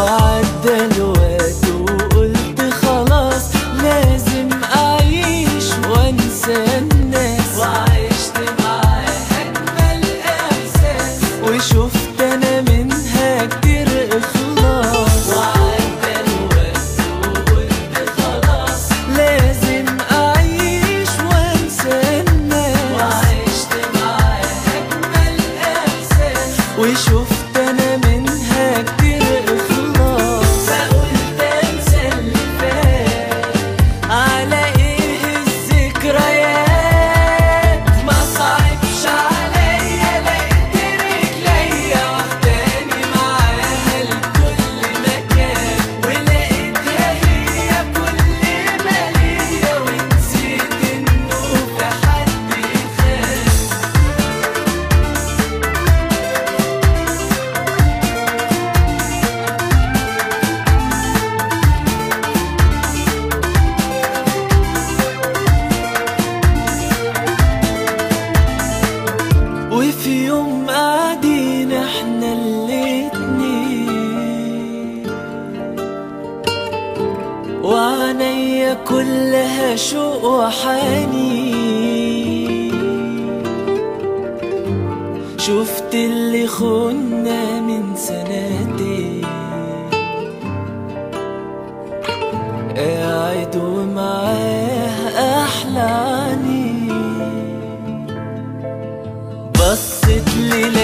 وعدى الوقت وقلت خلاص لازم أعيش وأنسى الناس، وعشت معاها أجمل إحساس وشفت أنا منها كتير إخلاص. وعدى الوقت وقلت خلاص لازم أعيش وأنسى الناس، وعشت معاها أجمل إحساس وشفت أنا منها كتير إخلاص. فقلت أنسى اللي فات، على إيه الذكريات؟ ما صعبش عليا، لقيت رجليا واخداني معاها لكل مكان، ولقيتها هي كل ما ليا، ونسيت إنه في حد يخاف. وفي يوم قاعدين احنا الاتنين، وعينيا كلها شوق وحنين، شفت اللي خنا من سنتين قاعد ومعاه أحلى عينين. بصت لي